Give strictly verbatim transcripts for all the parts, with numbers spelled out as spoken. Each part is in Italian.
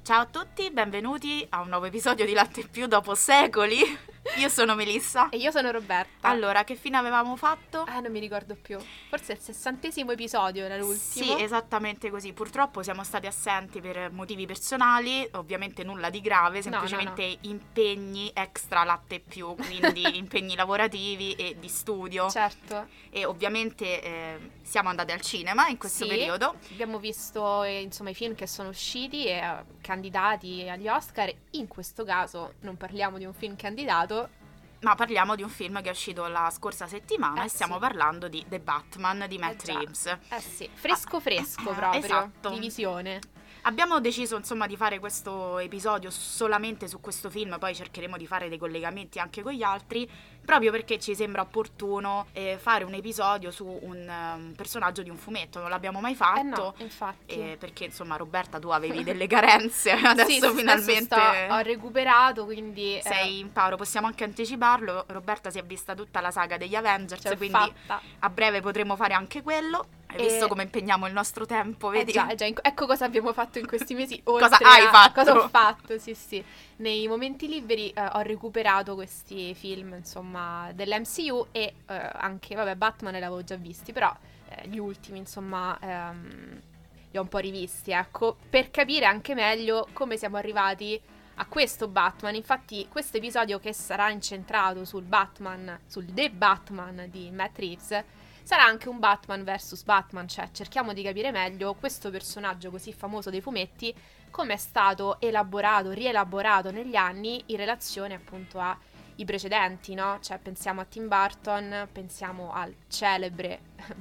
Ciao a tutti, benvenuti a un nuovo episodio di Latte in Più dopo secoli. Io sono Melissa. E io sono Roberta. Allora, che fine avevamo fatto? Ah, non mi ricordo più. Forse il sessantesimo episodio era l'ultimo. Sì, esattamente così. Purtroppo siamo stati assenti per motivi personali, ovviamente nulla di grave, semplicemente no, no. impegni extra Latte in Più, quindi impegni lavorativi e di studio. Certo. E ovviamente eh, siamo andati al cinema in questo sì, periodo. Abbiamo visto eh, insomma i film che sono usciti e eh, candidati agli Oscar. In questo caso non parliamo di un film candidato, ma parliamo di un film che è uscito la scorsa settimana eh e stiamo sì. parlando di The Batman di Matt eh Reeves. Eh sì, fresco fresco ah, proprio, esatto. di visione. Abbiamo deciso insomma di fare questo episodio solamente su questo film, poi cercheremo di fare dei collegamenti anche con gli altri, proprio perché ci sembra opportuno eh, fare un episodio su un um, personaggio di un fumetto. Non l'abbiamo mai fatto, eh no, infatti. Eh, perché insomma Roberta, tu avevi delle carenze, adesso sì, finalmente adesso sto, ho recuperato, quindi sei in paro. Possiamo anche anticiparlo, Roberta si è vista tutta la saga degli Avengers, Ce l'ho quindi fatta. a breve potremo fare anche quello. Hai E... visto come impegniamo il nostro tempo, vedi? Eh già, eh già, ecco cosa abbiamo fatto in questi mesi. Cosa oltre hai a... fatto? Cosa ho fatto, sì sì. Nei momenti liberi eh, ho recuperato questi film, insomma, dell'M C U e eh, anche, vabbè, Batman li avevo già visti, però eh, gli ultimi, insomma, ehm, li ho un po' rivisti, ecco, per capire anche meglio come siamo arrivati a questo Batman. Infatti questo episodio, che sarà incentrato sul Batman, sul The Batman di Matt Reeves, sarà anche un Batman versus Batman, cioè cerchiamo di capire meglio questo personaggio così famoso dei fumetti, come è stato elaborato, rielaborato negli anni in relazione appunto ai precedenti, no? Cioè pensiamo a Tim Burton, pensiamo al celebre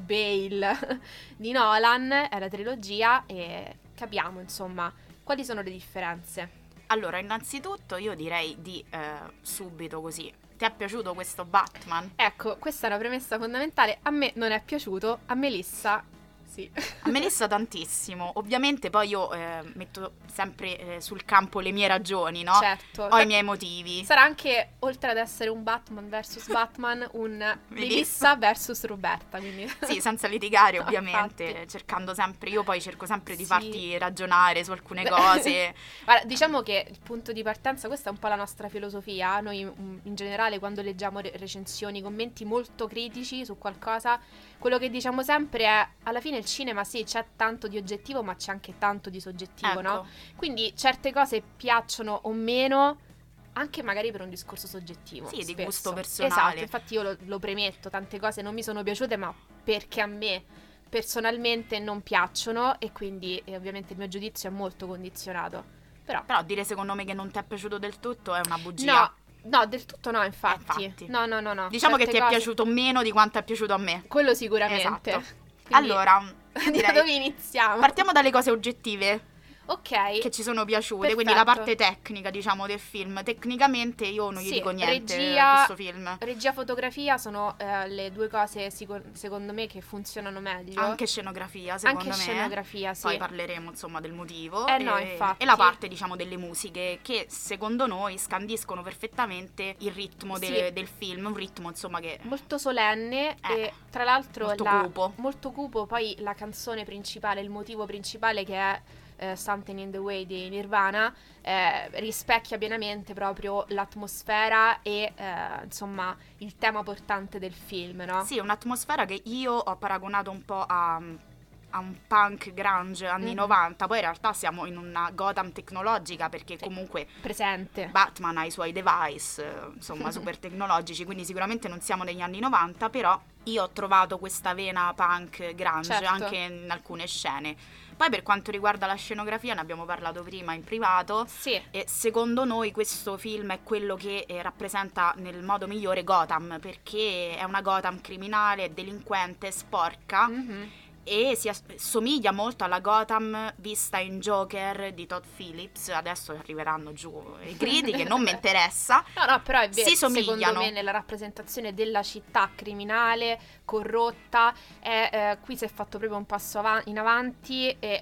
Bale di Nolan, è la trilogia, e capiamo insomma quali sono le differenze. Allora, innanzitutto io direi di eh, subito così, ti è piaciuto questo Batman? Ecco, questa è una premessa fondamentale. A me non è piaciuto, a Melissa sì. A Melissa tantissimo. Ovviamente poi io eh, metto sempre eh, sul campo le mie ragioni, no? Certo. Ho i miei motivi. Sarà anche, oltre ad essere un Batman versus Batman, un Melissa versus Roberta, quindi... Sì, senza litigare ovviamente, Infatti. cercando sempre, io poi cerco sempre di Sì. farti ragionare su alcune cose. Guarda, diciamo che il punto di partenza, questa è un po' la nostra filosofia. Noi in generale, quando leggiamo re- recensioni, commenti molto critici su qualcosa, quello che diciamo sempre è: alla fine il cinema sì, c'è tanto di oggettivo, ma c'è anche tanto di soggettivo, Ecco. no? Quindi certe cose piacciono o meno, anche magari per un discorso soggettivo. Sì, di spesso. gusto personale. Esatto, infatti io lo, lo premetto, tante cose non mi sono piaciute, ma perché a me personalmente non piacciono, e quindi eh, ovviamente il mio giudizio è molto condizionato. Però, Però dire secondo me che non ti è piaciuto del tutto è una bugia. no, no, del tutto no, infatti. Eh, infatti. No, no, no, no. Diciamo Certe che ti cose... è piaciuto meno di quanto è piaciuto a me. Quello sicuramente. Esatto. Quindi, Allora, da direi, dove iniziamo? partiamo dalle cose oggettive Ok. che ci sono piaciute, Perfetto. quindi la parte tecnica, diciamo, del film. Tecnicamente io non gli Sì, dico niente regia- a questo film. Regia, fotografia sono eh, le due cose sico- secondo me che funzionano meglio. Anche scenografia, secondo Anche me. scenografia, sì. Poi parleremo, insomma, del motivo. Eh no, e, infatti. e la parte, diciamo, delle musiche, che secondo noi scandiscono perfettamente il ritmo del, Sì. del film. Un ritmo, insomma, che... Molto solenne Eh, e tra l'altro molto la- cupo. molto cupo. Poi la canzone principale, il motivo principale, che è eh, Something in the Way di Nirvana, eh, rispecchia pienamente proprio l'atmosfera e eh, insomma il tema portante del film, no? Sì, un'atmosfera che io ho paragonato un po' a... a un punk grunge anni Mhm. novanta, poi in realtà siamo in una Gotham tecnologica, perché Sì. comunque Presente. Batman ha i suoi device, eh, insomma, super tecnologici, quindi sicuramente non siamo negli anni novanta, però io ho trovato questa vena punk grunge Certo. anche in alcune scene. Poi per quanto riguarda la scenografia, ne abbiamo parlato prima in privato, Sì. e secondo noi questo film è quello che eh, rappresenta nel modo migliore Gotham, perché è una Gotham criminale, delinquente, sporca, Mhm. e si as- somiglia molto alla Gotham vista in Joker di Todd Phillips. Adesso arriveranno giù i gridi, che non mi interessa. No, no, però è vero, Si secondo somigliano. me nella rappresentazione della città criminale, corrotta, è, eh, qui si è fatto proprio un passo avan- in avanti, e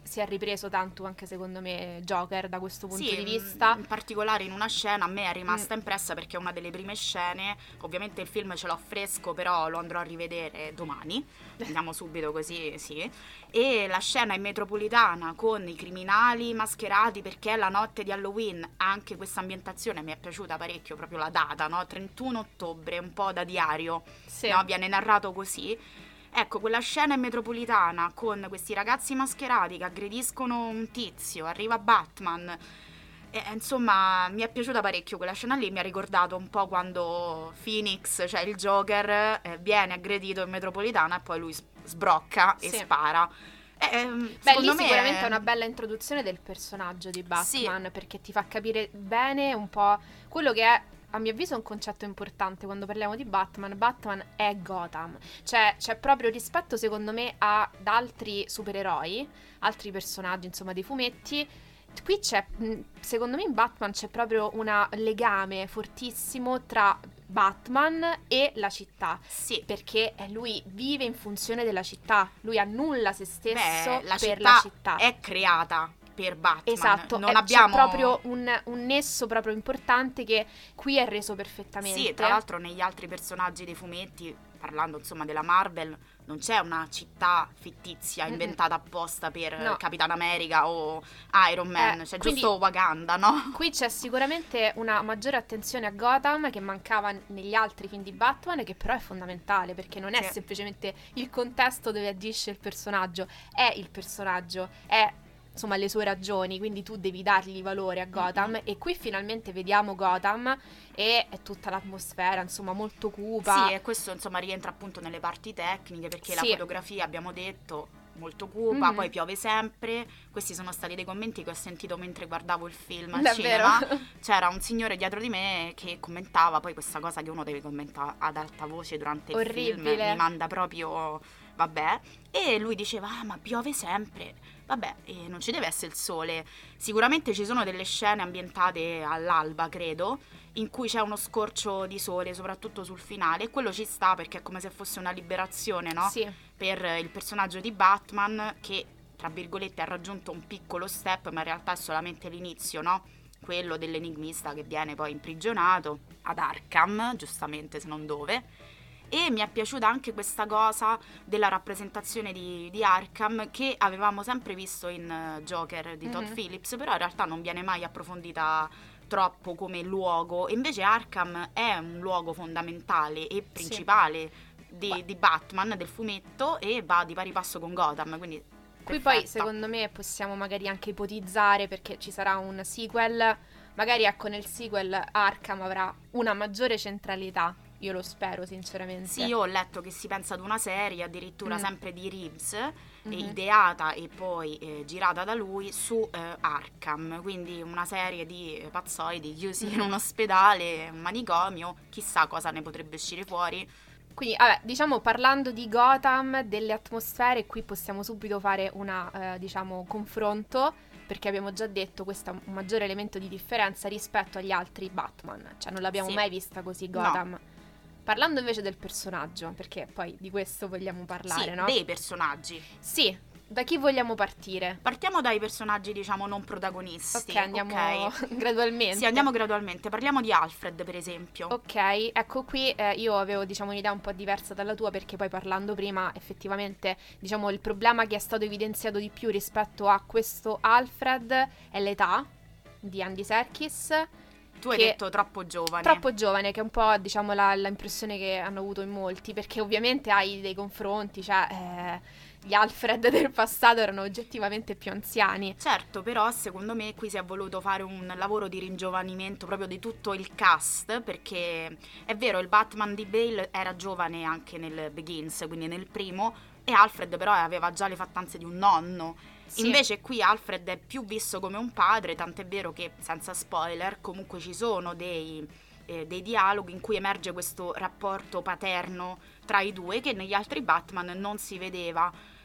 si è ripreso tanto anche secondo me Joker da questo punto sì, di vista. In particolare in una scena a me è rimasta mm. impressa perché è una delle prime scene, ovviamente il film ce l'ho fresco però lo andrò a rivedere domani, andiamo subito così, sì, e la scena in metropolitana con i criminali mascherati perché è la notte di Halloween, anche questa ambientazione mi è piaciuta parecchio, proprio la data, no? trentuno ottobre, un po' da diario, sì. No? Viene narrato così. Ecco, quella scena in metropolitana con questi ragazzi mascherati che aggrediscono un tizio, arriva Batman, e, insomma mi è piaciuta parecchio quella scena lì, mi ha ricordato un po' quando Phoenix, cioè il Joker, eh, viene aggredito in metropolitana e poi lui sbrocca e sì. spara. Eh, Beh, lì me... sicuramente è una bella introduzione del personaggio di Batman, sì. perché ti fa capire bene un po' quello che è, a mio avviso, un concetto importante quando parliamo di Batman. Batman è Gotham, cioè c'è proprio rispetto secondo me ad altri supereroi, altri personaggi insomma dei fumetti. Qui c'è, secondo me in Batman c'è proprio un legame fortissimo tra Batman e la città, sì. perché lui vive in funzione della città, lui annulla se stesso Beh, la per città la città è creata per Batman. Esatto, non è, abbiamo... c'è proprio un, un nesso proprio importante che qui è reso perfettamente. Sì, tra l'altro negli altri personaggi dei fumetti, parlando insomma della Marvel, non c'è una città fittizia inventata Mm-mm. apposta per no. Capitan America o Iron Man, eh, c'è giusto Wakanda, no? Qui c'è sicuramente una maggiore attenzione a Gotham che mancava negli altri film di Batman, che però è fondamentale perché non è sì. semplicemente il contesto dove agisce il personaggio, è il personaggio, è insomma le sue ragioni, quindi tu devi dargli valore a Gotham mm-hmm. e qui finalmente vediamo Gotham e è tutta l'atmosfera insomma molto cupa. Sì, e questo insomma rientra appunto nelle parti tecniche perché sì. la fotografia abbiamo detto molto cupa, mm-hmm. poi piove sempre. Questi sono stati dei commenti che ho sentito mentre guardavo il film al Davvero? cinema. C'era un signore dietro di me che commentava poi questa cosa che uno deve commentare ad alta voce durante Orribile. il film, mi manda proprio vabbè, e lui diceva ah ma piove sempre, vabbè, e non ci deve essere il sole. Sicuramente ci sono delle scene ambientate all'alba, credo, in cui c'è uno scorcio di sole, soprattutto sul finale, e quello ci sta perché è come se fosse una liberazione, no? Sì. Per il personaggio di Batman che, tra virgolette, ha raggiunto un piccolo step, ma in realtà è solamente l'inizio, no? Quello dell'enigmista che viene poi imprigionato ad Arkham, giustamente, se non dove. E mi è piaciuta anche questa cosa della rappresentazione di, di Arkham che avevamo sempre visto in uh, Joker di Todd mm-hmm. Phillips, però in realtà non viene mai approfondita troppo come luogo, e invece Arkham è un luogo fondamentale e principale sì. di, di Batman, del fumetto, e va di pari passo con Gotham, quindi qui perfetta. Poi secondo me possiamo magari anche ipotizzare, perché ci sarà un sequel, magari ecco nel sequel Arkham avrà una maggiore centralità. Io lo spero sinceramente. Sì, io ho letto che si pensa ad una serie addirittura mm. sempre di Reeves, mm-hmm. ideata e poi eh, girata da lui su eh, Arkham, quindi una serie di eh, pazzoidi chiusi mm-hmm. in un ospedale, un manicomio, chissà cosa ne potrebbe uscire fuori. Quindi, vabbè, diciamo, parlando di Gotham, delle atmosfere, qui possiamo subito fare una, eh, diciamo, confronto, perché abbiamo già detto questo è un maggiore elemento di differenza rispetto agli altri Batman, cioè non l'abbiamo sì. mai vista così Gotham. No. Parlando invece del personaggio, perché poi di questo vogliamo parlare, sì, no? Dei personaggi. Sì, da chi vogliamo partire? Partiamo dai personaggi, diciamo, non protagonisti. Ok, andiamo okay. gradualmente. Sì, andiamo gradualmente. Parliamo di Alfred, per esempio. Ok, ecco qui eh, io avevo, diciamo, un'idea un po' diversa dalla tua, perché poi parlando prima, effettivamente, diciamo, il problema che è stato evidenziato di più rispetto a questo Alfred è l'età di Andy Serkis. Tu hai detto troppo giovane. Troppo giovane, che è un po', diciamo, la, la impressione che hanno avuto in molti, perché ovviamente hai dei confronti, cioè eh, gli Alfred del passato erano oggettivamente più anziani. Certo, però secondo me qui si è voluto fare un lavoro di ringiovanimento proprio di tutto il cast, perché è vero, il Batman di Bale era giovane anche nel Begins, quindi nel primo, e Alfred però aveva già le fattanze di un nonno. Sì. Invece qui Alfred è più visto come un padre, tant'è vero che, senza spoiler, comunque ci sono dei, eh, dei dialoghi in cui emerge questo rapporto paterno tra i due che negli altri Batman non si vedeva.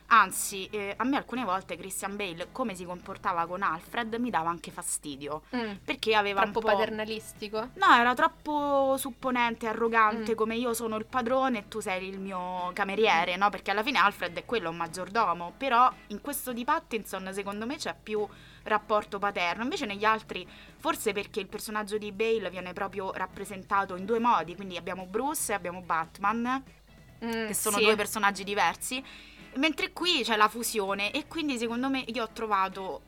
Anzi, eh, a me alcune volte Christian Bale, come si comportava con Alfred, mi dava anche fastidio. Mm. Perché aveva Troppo un po'... paternalistico? No, era troppo supponente, arrogante, Mm. come io sono il padrone e tu sei il mio cameriere, no? Perché alla fine Alfred è quello, un maggiordomo. Però in questo di Pattinson, secondo me, c'è più rapporto paterno. Invece negli altri, forse perché il personaggio di Bale viene proprio rappresentato in due modi. Quindi abbiamo Bruce e abbiamo Batman, Mm, che sono sì. due personaggi diversi. Mentre qui c'è la fusione e quindi secondo me io ho trovato,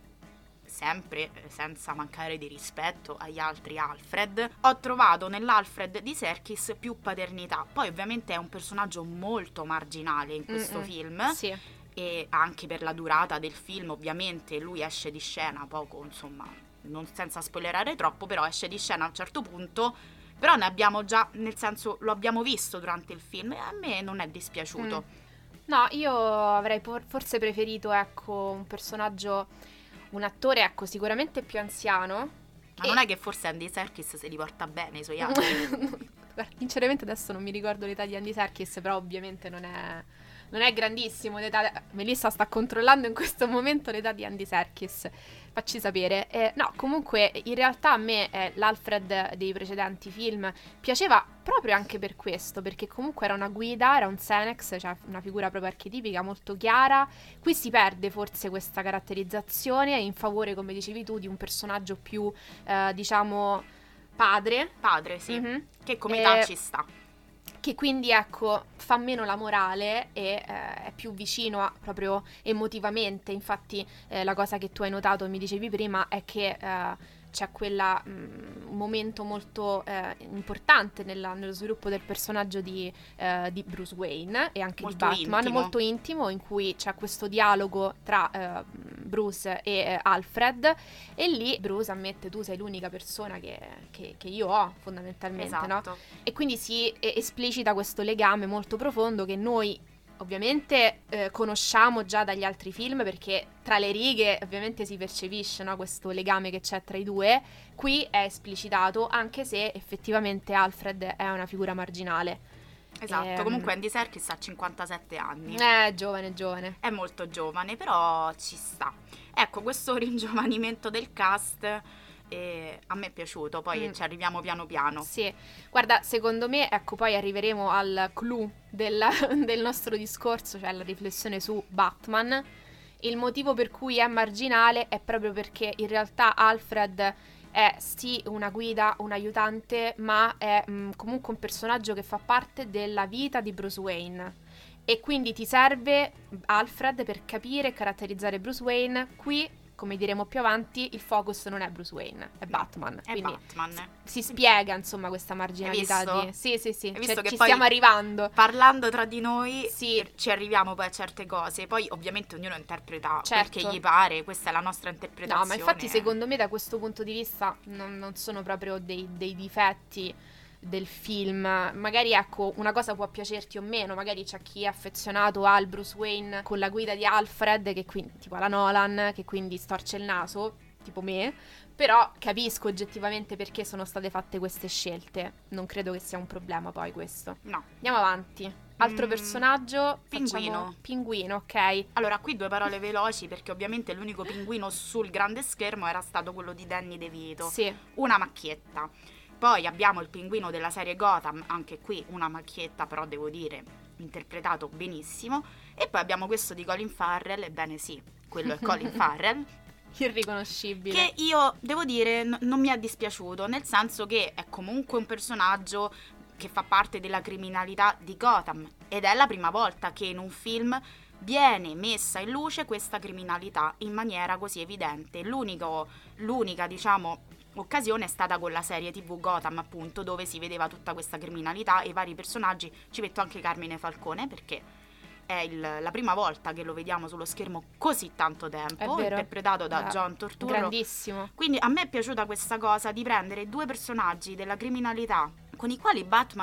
sempre senza mancare di rispetto agli altri Alfred, ho trovato nell'Alfred di Serkis più paternità. Poi ovviamente è un personaggio molto marginale in questo Mm-mm. film, Sì. e anche per la durata del film ovviamente lui esce di scena poco, insomma, non senza spoilerare troppo, però esce di scena a un certo punto. Però ne abbiamo già, nel senso, lo abbiamo visto durante il film e a me non è dispiaciuto. Mm. No, io avrei por- forse preferito, ecco, un personaggio, un attore, ecco, sicuramente più anziano. Ma e- non è che forse Andy Serkis se li porta bene i suoi anni? Guarda, sinceramente adesso non mi ricordo l'età di Andy Serkis, però ovviamente non è, non è grandissimo l'età. Melissa sta controllando in questo momento l'età di Andy Serkis. Facci sapere. Eh, no, comunque in realtà a me eh, l'Alfred dei precedenti film piaceva proprio anche per questo, perché comunque era una guida, era un Senex, cioè una figura proprio archetipica, molto chiara. Qui si perde forse questa caratterizzazione in favore, come dicevi tu, di un personaggio più, eh, diciamo, padre. Padre, sì. Mhm. Che come età Eh, ci sta. Che quindi, ecco, fa meno la morale e eh, è più vicino a, proprio emotivamente. Infatti eh, la cosa che tu hai notato e mi dicevi prima è che eh, c'è quella, mh, un momento molto eh, importante nella- nello sviluppo del personaggio di, eh, di Bruce Wayne e anche Molto di Batman, intimo. molto intimo, in cui c'è questo dialogo tra eh, Bruce e eh, Alfred, e lì Bruce ammette: tu sei l'unica persona che, che- che io ho, fondamentalmente, no? Esatto. E quindi si eh, esplicita questo legame molto profondo che noi ovviamente eh, conosciamo già dagli altri film, perché tra le righe ovviamente si percepisce, no, questo legame che c'è tra i due. Qui è esplicitato, anche se effettivamente Alfred è una figura marginale. Esatto. Ehm, Comunque Andy Serkis ha cinquantasette anni. È giovane, giovane. È molto giovane, però ci sta. Ecco, questo ringiovanimento del cast eh, a me è piaciuto. Poi Mm. ci arriviamo piano piano. Sì, guarda, secondo me, ecco, poi arriveremo al clou della- del nostro discorso, cioè la riflessione su Batman. Il motivo per cui è marginale è proprio perché in realtà Alfred è sì una guida, un aiutante, ma è mh, comunque un personaggio che fa parte della vita di Bruce Wayne. E quindi ti serve Alfred per capire e caratterizzare Bruce Wayne. Qui, come diremo più avanti, il focus non è Bruce Wayne, è Batman. È Quindi Batman. si spiega, insomma, questa marginalità visto? di... Sì, sì, sì, Hai visto cioè, che ci poi- stiamo arrivando. Parlando tra di noi Sì. ci arriviamo poi a certe cose. Poi ovviamente ognuno interpreta Certo. quel che gli pare. Questa è la nostra interpretazione. No, ma infatti secondo me da questo punto di vista non, non sono proprio dei, dei difetti del film. Magari, ecco, una cosa può piacerti o meno, magari c'è chi è affezionato al Bruce Wayne con la guida di Alfred, che quindi, tipo alla Nolan, che quindi storce il naso, tipo me. Però capisco oggettivamente perché sono state fatte queste scelte. Non credo che sia un problema poi questo. No. Andiamo avanti. Altro Mm, personaggio. Pinguino. facciamo- Pinguino, ok. Allora, qui due parole veloci, perché ovviamente l'unico pinguino sul grande schermo era stato quello di Danny DeVito. Sì. Una macchietta. Poi abbiamo il pinguino della serie Gotham, anche qui una macchietta, però devo dire interpretato benissimo. E poi abbiamo questo di Colin Farrell, ebbene sì, quello è Colin Farrell, Irriconoscibile. che io devo dire n- non mi è dispiaciuto, nel senso che è comunque un personaggio che fa parte della criminalità di Gotham ed è la prima volta che in un film viene messa in luce questa criminalità in maniera così evidente. L'unico, l'unica, diciamo, occasione è stata con la serie tivù Gotham, appunto, dove si vedeva tutta questa criminalità e i vari personaggi. Ci metto anche Carmine Falcone perché è il- la prima volta che lo vediamo sullo schermo così tanto tempo, È vero. interpretato da Beh, John Turturro. Grandissimo. Quindi a me è piaciuta questa cosa di prendere due personaggi della criminalità con i quali Batman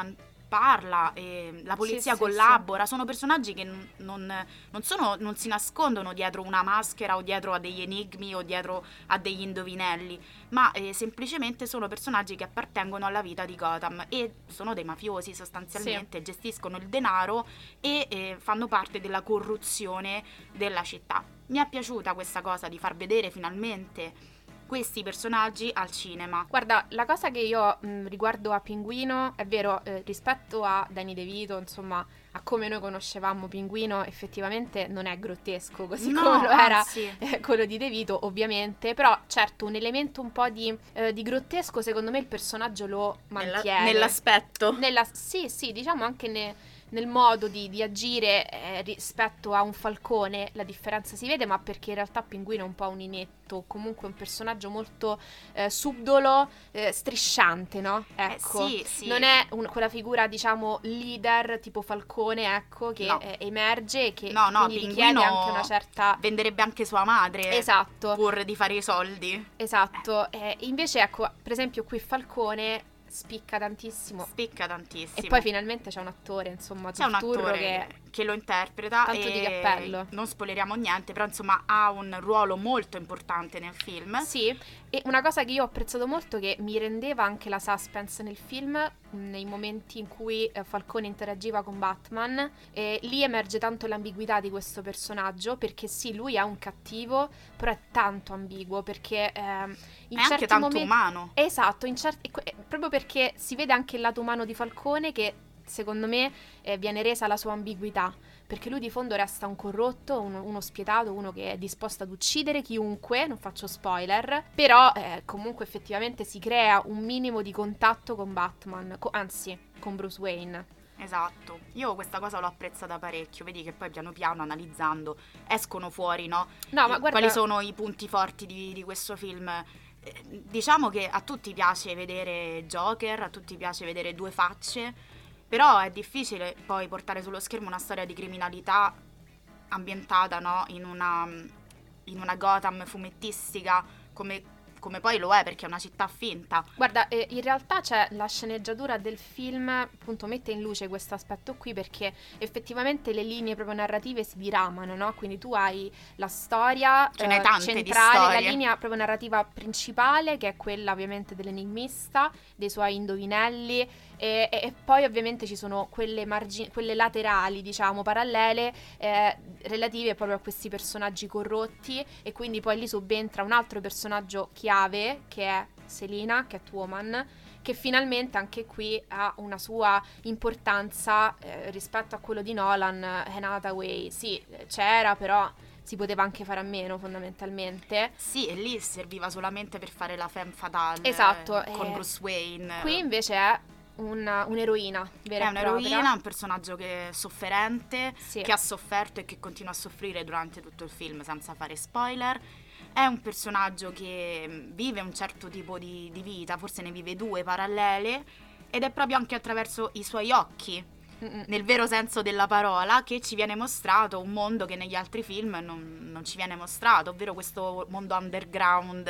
parla, e la polizia sì, collabora, sì. Sono personaggi che non, non, non, sono, non si nascondono dietro una maschera o dietro a degli enigmi o dietro a degli indovinelli, ma eh, semplicemente sono personaggi che appartengono alla vita di Gotham e sono dei mafiosi sostanzialmente, sì. Gestiscono il denaro e eh, fanno parte della corruzione della città. Mi è piaciuta questa cosa di far vedere finalmente questi personaggi al cinema. Guarda, la cosa che io mh, riguardo a Pinguino, è vero, eh, rispetto a Danny DeVito, insomma, a come noi conoscevamo Pinguino, effettivamente non è grottesco, così no, come lo era eh, quello di DeVito, ovviamente, però certo un elemento un po' di, eh, di grottesco, secondo me il personaggio lo mantiene. Nella, nell'aspetto. Nella, sì, sì, diciamo anche ne, nel modo di, di agire eh, rispetto a un falcone la differenza si vede, ma perché in realtà Pinguino è un po' un inetto, comunque un personaggio molto eh, subdolo, eh, strisciante, no? Ecco, eh, sì, sì. Non è un, quella figura, diciamo, leader tipo falcone, ecco, che no. eh, emerge e che no, no, quindi richiede anche una certa... venderebbe anche sua madre, esatto, pur di fare i soldi. Esatto, eh, invece ecco, per esempio qui Falcone spicca tantissimo. Spicca tantissimo. E poi finalmente c'è un attore, insomma, c'è un attore che, che lo interpreta. Tanto e di cappello. Non spoileriamo niente, però insomma ha un ruolo molto importante nel film. Sì, e una cosa che io ho apprezzato molto, che mi rendeva anche la suspense nel film, nei momenti in cui eh, Falcone interagiva con Batman, e lì emerge tanto l'ambiguità di questo personaggio, perché sì, lui è un cattivo, però è tanto ambiguo, perché eh, in è certi anche tanto momenti... umano. Esatto, in certi... proprio perché si vede anche il lato umano di Falcone, che secondo me eh, viene resa la sua ambiguità, perché lui di fondo resta un corrotto, uno, uno spietato, uno che è disposto ad uccidere chiunque, non faccio spoiler, però eh, comunque effettivamente si crea un minimo di contatto con Batman, co- anzi con Bruce Wayne. Esatto, io questa cosa l'ho apprezzata parecchio, vedi che poi piano piano analizzando escono fuori, no? No, ma guarda... quali sono i punti forti di, di questo film. Eh, diciamo che a tutti piace vedere Joker, a tutti piace vedere due facce, però è difficile poi portare sullo schermo una storia di criminalità ambientata, no? in una, in una Gotham fumettistica come, come poi lo è, perché è una città finta. Guarda, eh, in realtà c'è la sceneggiatura del film, appunto, mette in luce questo aspetto qui, perché effettivamente le linee proprio narrative si diramano, no? Quindi tu hai la storia Ce n'è eh, tante centrale, di storie. la linea proprio narrativa principale, che è quella ovviamente dell'enigmista, dei suoi indovinelli, e, e, e poi ovviamente ci sono quelle, margini, quelle laterali, diciamo, parallele, eh, relative proprio a questi personaggi corrotti, e quindi poi lì subentra un altro personaggio chiave, che è Selina, Catwoman, che finalmente anche qui ha una sua importanza eh, rispetto a quello di Nolan. Anne Hathaway, sì, c'era, però si poteva anche fare a meno, fondamentalmente. Sì, e lì serviva solamente per fare la femme fatale, esatto, con eh, Bruce Wayne. Qui invece è una, un'eroina vera è e un'eroina, propria. un personaggio che è sofferente, sì. che ha sofferto e che continua a soffrire durante tutto il film, senza fare spoiler. È un personaggio che vive un certo tipo di, di vita, forse ne vive due parallele, ed è proprio anche attraverso i suoi occhi, Mm-mm. nel vero senso della parola, che ci viene mostrato un mondo che negli altri film non, non ci viene mostrato, ovvero questo mondo underground.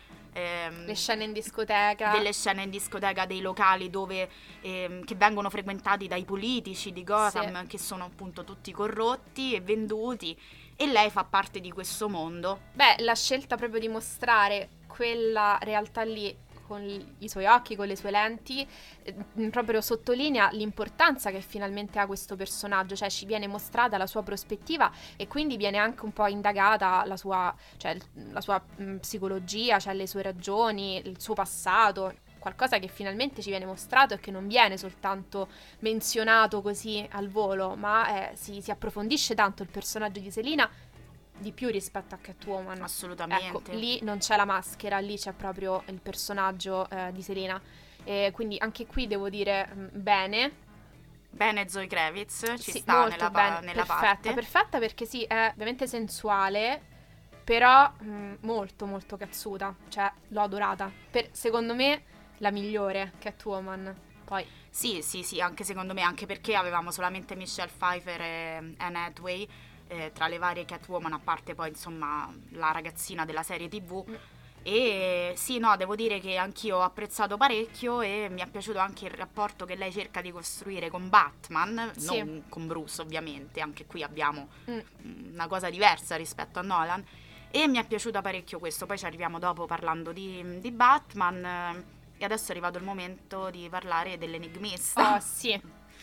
Ehm, le scene in discoteca, delle scene in discoteca, dei locali dove ehm, che vengono frequentati dai politici di Gotham, sì. che sono appunto tutti corrotti e venduti, e lei fa parte di questo mondo. Beh, la scelta proprio di mostrare quella realtà lì con i suoi occhi, con le sue lenti, eh, proprio sottolinea l'importanza che finalmente ha questo personaggio, cioè ci viene mostrata la sua prospettiva e quindi viene anche un po' indagata la sua, cioè, la sua mh, psicologia, cioè le sue ragioni, il suo passato, qualcosa che finalmente ci viene mostrato e che non viene soltanto menzionato così al volo, ma eh, si, si approfondisce tanto il personaggio di Selina, di più rispetto a Catwoman. Assolutamente. Ecco, lì non c'è la maschera, lì c'è proprio il personaggio eh, di Selina. E quindi anche qui devo dire mh, bene. Bene Zoe Kravitz, ci sì, sta molto nella, bene, nella perfetta, parte. Perfetta perché sì, è ovviamente sensuale, però mh, molto molto cazzuta. Cioè, l'ho adorata. Per, secondo me, la migliore Catwoman. Poi Sì, sì, sì, anche secondo me, anche perché avevamo solamente Michelle Pfeiffer e Anne Hathaway. Eh, tra le varie Catwoman, a parte poi insomma la ragazzina della serie tivù, E sì, no, devo dire che anch'io ho apprezzato parecchio e mi è piaciuto anche il rapporto che lei cerca di costruire con Batman, Sì. non con Bruce ovviamente, anche qui abbiamo Mm. una cosa diversa rispetto a Nolan, e mi è piaciuta parecchio questo. Poi ci arriviamo dopo parlando di, di Batman, eh, e adesso è arrivato il momento di parlare dell'enigmista. Oh sì,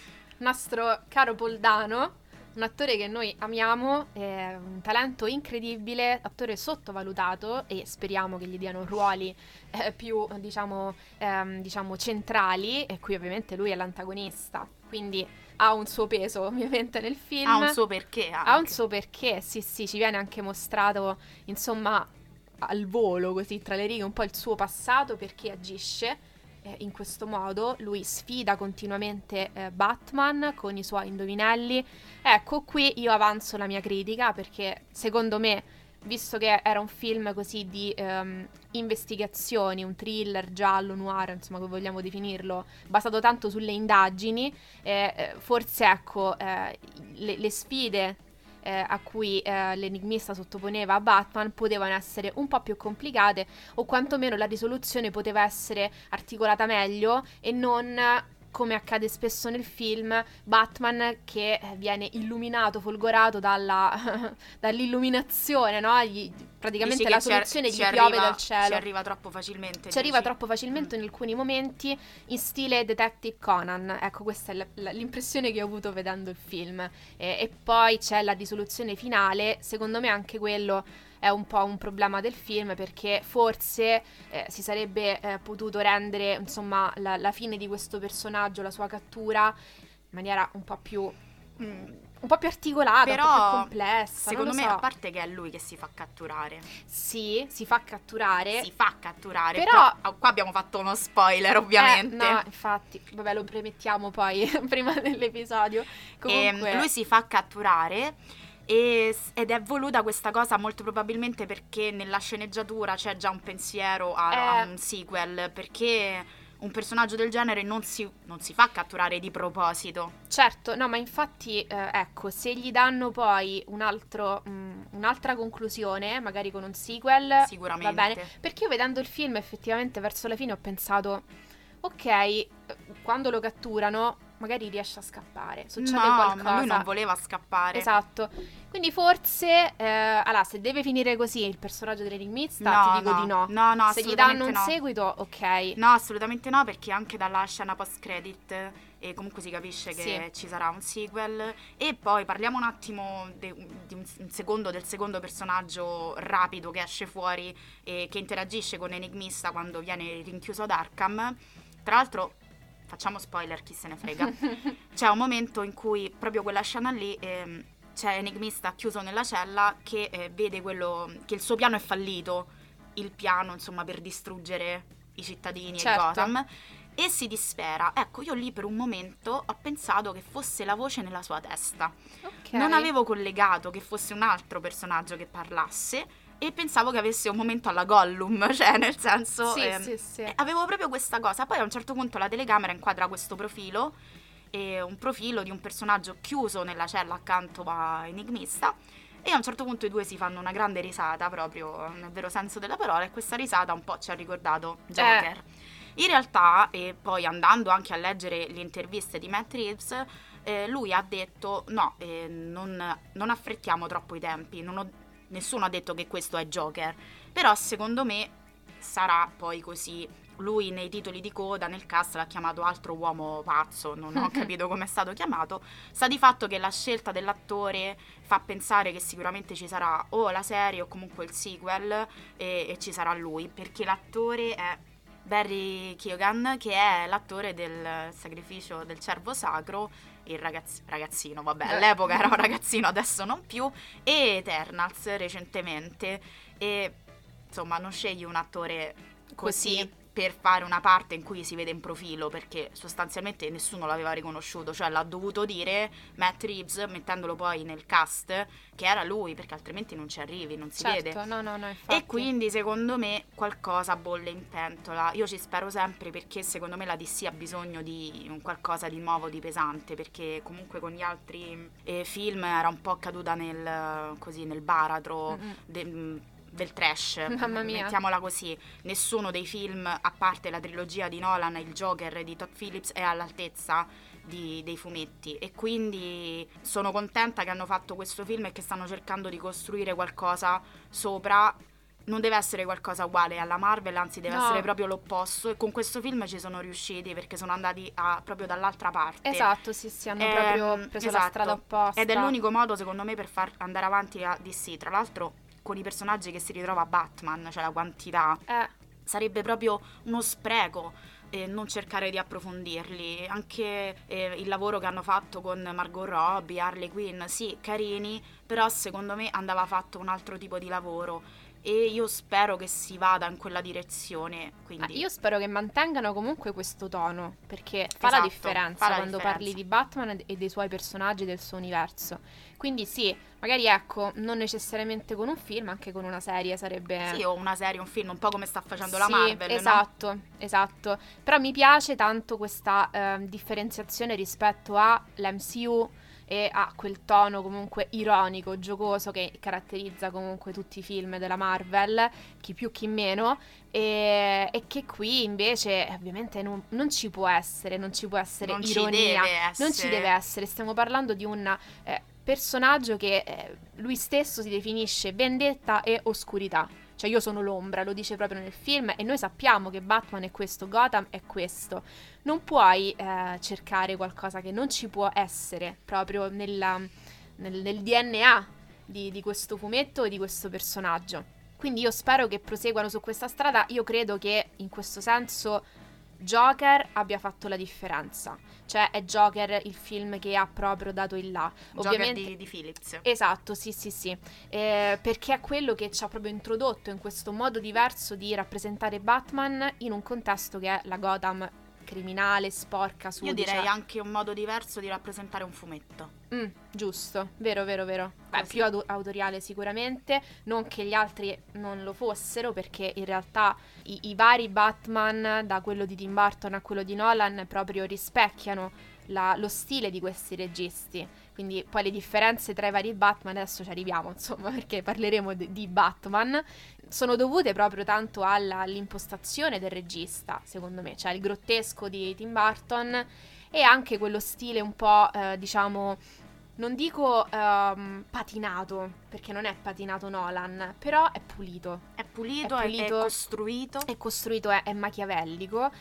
nostro caro Paul Dano, un attore che noi amiamo, è un talento incredibile, attore sottovalutato, e speriamo che gli diano ruoli eh, più, diciamo, ehm, diciamo, centrali, e qui ovviamente lui è l'antagonista, quindi ha un suo peso ovviamente nel film. Ha un suo perché anche. Ha un suo perché, sì sì, ci viene anche mostrato, insomma, al volo, così tra le righe, un po' il suo passato, perché agisce eh, in questo modo. Lui sfida continuamente eh, Batman con i suoi indovinelli. Ecco, qui io avanzo la mia critica, perché secondo me, visto che era un film così di ehm, investigazioni, un thriller giallo, noir, insomma, come vogliamo definirlo, basato tanto sulle indagini, eh, eh, forse ecco, eh, le, le sfide eh, a cui eh, l'enigmista sottoponeva a Batman potevano essere un po' più complicate, o quantomeno la risoluzione poteva essere articolata meglio, e non, come accade spesso nel film, Batman che eh, viene illuminato, folgorato dalla, dall'illuminazione, no? Gli, praticamente Dici la che ci ar- soluzione ci gli arriva- piove dal cielo. Ci arriva troppo facilmente. Ci arriva dici? troppo facilmente Mm. in alcuni momenti, in stile Detective Conan. Ecco, questa è la- la- l'impressione che ho avuto vedendo il film. E, e poi c'è la risoluzione finale. Secondo me anche quello è un po' un problema del film, perché forse eh, si sarebbe eh, potuto rendere, insomma, la, la fine di questo personaggio, la sua cattura, in maniera un po' più... Mm. un po' più articolata, Però, un po' più complessa. secondo non lo me, so. a parte che è lui che si fa catturare, Sì, si fa catturare. si fa catturare, Però- però, ah, qua abbiamo fatto uno spoiler, ovviamente. Eh, no, infatti, vabbè, lo premettiamo poi prima dell'episodio. Comunque, E lui si fa catturare e- ed è voluta questa cosa molto probabilmente perché nella sceneggiatura c'è già un pensiero a, a Eh. un sequel, perché un personaggio del genere non si, non si fa catturare di proposito. certo, no, ma infatti, eh, ecco, se gli danno poi un altro, mh, un'altra conclusione, magari con un sequel, Sicuramente. va bene. Perché io vedendo il film, effettivamente, verso la fine ho pensato, ok, eh, quando lo catturano, magari riesce a scappare, succede No, qualcosa. ma lui non voleva scappare. Esatto. Quindi forse, eh, allora, se deve finire così il personaggio dell'enigmista, No, ti dico no. di no. No, no, Se gli danno assolutamente un no. seguito, ok. No, assolutamente no, perché anche dalla scena post-credit e comunque si capisce che Sì. ci sarà un sequel. E poi parliamo un attimo de- di un, un secondo del secondo personaggio rapido che esce fuori e che interagisce con Enigmista quando viene rinchiuso ad Arkham. Tra l'altro, facciamo spoiler, chi se ne frega. C'è un momento in cui proprio quella scena lì ehm, c'è Enigmista chiuso nella cella che eh, vede quello che il suo piano è fallito, il piano insomma per distruggere i cittadini Certo. e Gotham, e si dispera. Ecco, io lì per un momento ho pensato che fosse la voce nella sua testa. Ok. Non avevo collegato che fosse un altro personaggio che parlasse e pensavo che avesse un momento alla Gollum, cioè nel senso... Sì, ehm, sì, sì. eh, avevo proprio questa cosa. Poi a un certo punto la telecamera inquadra questo profilo, e un profilo di un personaggio chiuso nella cella accanto a Enigmista, e a un certo punto i due si fanno una grande risata, proprio nel vero senso della parola, e questa risata un po' ci ha ricordato Joker. Eh. In realtà, e poi andando anche a leggere le interviste di Matt Reeves, eh, lui ha detto no, eh, non, non affrettiamo troppo i tempi, non ho- nessuno ha detto che questo è Joker, però secondo me sarà poi così. Lui nei titoli di coda, nel cast, l'ha chiamato altro uomo pazzo, non ho capito come è stato chiamato. Sta di fatto che la scelta dell'attore fa pensare che sicuramente ci sarà o la serie o comunque il sequel, e, e ci sarà lui, perché l'attore è Barry Keoghan, che è l'attore del Sacrificio del Cervo Sacro, il ragazz- ragazzino, vabbè, all'epoca era un ragazzino, adesso non più, e Eternals recentemente. E insomma, non scegli un attore così, Così. per fare una parte in cui si vede in profilo, perché sostanzialmente nessuno l'aveva riconosciuto, cioè l'ha dovuto dire Matt Reeves mettendolo poi nel cast che era lui, perché altrimenti non ci arrivi, non si Certo, vede. no, no, no, infatti. E quindi secondo me qualcosa bolle in pentola. Io ci spero sempre, perché secondo me la D C ha bisogno di un qualcosa di nuovo, di pesante, perché comunque con gli altri eh, film era un po' caduta nel, così, nel baratro. Mm-mm. de- mh, del trash, Mamma mia. mettiamola così. Nessuno dei film, a parte la trilogia di Nolan e il Joker di Todd Phillips, è all'altezza di, dei fumetti, e quindi sono contenta che hanno fatto questo film e che stanno cercando di costruire qualcosa sopra. Non deve essere qualcosa uguale alla Marvel, anzi deve No. essere proprio l'opposto, e con questo film ci sono riusciti perché sono andati a, proprio dall'altra parte. Esatto, sì, sì, hanno Ehm, proprio preso la esatto. strada opposta. Ed è l'unico modo secondo me per far andare avanti a D C. Tra l'altro con i personaggi che si ritrova Batman, cioè la quantità, Eh, sarebbe proprio uno spreco eh, non cercare di approfondirli. Anche eh, il lavoro che hanno fatto con Margot Robbie, Harley Quinn, sì, carini, però secondo me andava fatto un altro tipo di lavoro, e io spero che si vada in quella direzione. Quindi ah, io spero che mantengano comunque questo tono, perché fa la Esatto, differenza fa la quando differenza. parli di Batman e dei suoi personaggi, del suo universo. Quindi sì, magari ecco, non necessariamente con un film, anche con una serie sarebbe... sì, o una serie, un film, un po' come sta facendo la Sì, Marvel, no? esatto, esatto. Però mi piace tanto questa ehm, differenziazione rispetto all'M C U e a quel tono comunque ironico, giocoso che caratterizza comunque tutti i film della Marvel, chi più chi meno, e, e che qui invece ovviamente non, non ci può essere, non ci può essere Non ci ironia, deve non ci essere. deve essere, stiamo parlando di un eh, personaggio che eh, lui stesso si definisce vendetta e oscurità. Cioè io sono l'ombra, lo dice proprio nel film, e noi sappiamo che Batman è questo, Gotham è questo. Non puoi eh, cercare qualcosa che non ci può essere proprio nella, nel, nel D N A di, di questo fumetto e di questo personaggio. Quindi io spero che proseguano su questa strada. Io credo che in questo senso Joker abbia fatto la differenza. Cioè è Joker il film che ha proprio dato il là. Joker Ovviamente di, di Phillips. esatto, sì, sì, sì. Eh, perché è quello che ci ha proprio introdotto in questo modo diverso di rappresentare Batman in un contesto che è la Gotham criminale, sporca, Io sudicia. direi anche un modo diverso di rappresentare un fumetto. Mm, giusto, vero, vero, vero. Beh, Così. più auto- autoriale sicuramente, non che gli altri non lo fossero, perché in realtà i, i vari Batman, da quello di Tim Burton a quello di Nolan, proprio rispecchiano la- lo stile di questi registi. Quindi poi le differenze tra i vari Batman, adesso ci arriviamo, insomma, perché parleremo di, di Batman, sono dovute proprio tanto alla- all'impostazione del regista, secondo me, cioè il grottesco di Tim Burton e anche quello stile un po', eh, diciamo, non dico ehm, patinato, perché non è patinato Nolan, però è pulito. È pulito, È è, pulito. è costruito. È costruito, è, è machiavellico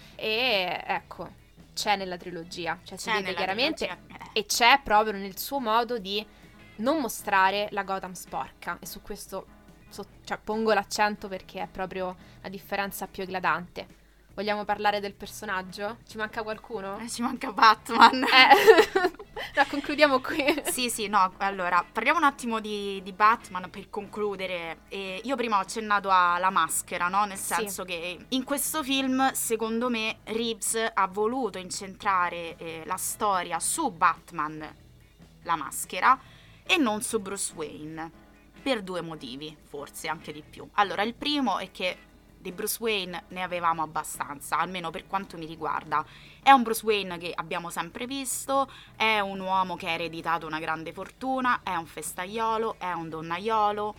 e ecco, c'è nella trilogia, cioè si C'è vede nella chiaramente trilogia, eh. e c'è proprio nel suo modo di non mostrare la Gotham sporca, e su questo so- cioè, pongo l'accento perché è proprio la differenza più eclatante. Vogliamo parlare del personaggio? Ci manca qualcuno? Eh, ci manca Batman. Eh, no, concludiamo qui. Sì, sì, no, allora, parliamo un attimo di, di Batman per concludere. E io prima ho accennato alla maschera, no? Nel Sì. senso che in questo film, secondo me, Reeves ha voluto incentrare eh, la storia su Batman, la maschera, e non su Bruce Wayne, per due motivi, forse anche di più. Allora, il primo è che di Bruce Wayne ne avevamo abbastanza, almeno per quanto mi riguarda. È un Bruce Wayne che abbiamo sempre visto, è un uomo che ha ereditato una grande fortuna, è un festaiolo, è un donnaiolo,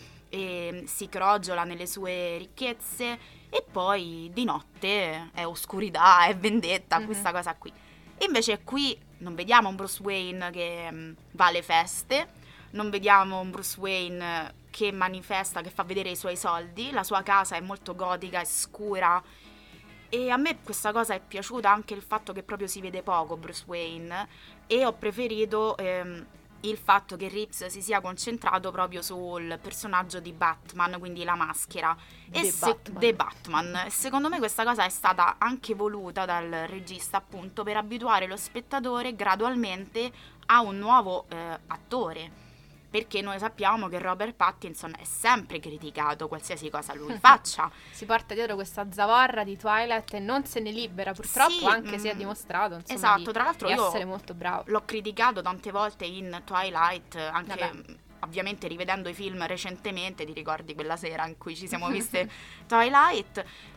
e si crogiola nelle sue ricchezze, e poi di notte è oscurità, è vendetta, Mhm. questa cosa qui. Invece qui non vediamo un Bruce Wayne che mh, va alle feste, non vediamo un Bruce Wayne che manifesta, che fa vedere i suoi soldi, la sua casa è molto gotica e scura, e a me questa cosa è piaciuta, anche il fatto che proprio si vede poco Bruce Wayne, e ho preferito ehm, il fatto che Reeves si sia concentrato proprio sul personaggio di Batman, quindi la maschera, e The se- Batman. The Batman. Secondo me questa cosa è stata anche voluta dal regista, appunto, per abituare lo spettatore gradualmente a un nuovo eh, attore, perché noi sappiamo che Robert Pattinson è sempre criticato, qualsiasi cosa lui faccia. Si porta dietro questa zavorra di Twilight e non se ne libera, purtroppo, Sì, anche se mm, è dimostrato, insomma, esatto, di, tra l'altro di io essere molto bravo. l'ho criticato tante volte in Twilight, anche Vabbè. mh, ovviamente rivedendo i film recentemente. Ti ricordi quella sera in cui ci siamo viste Twilight?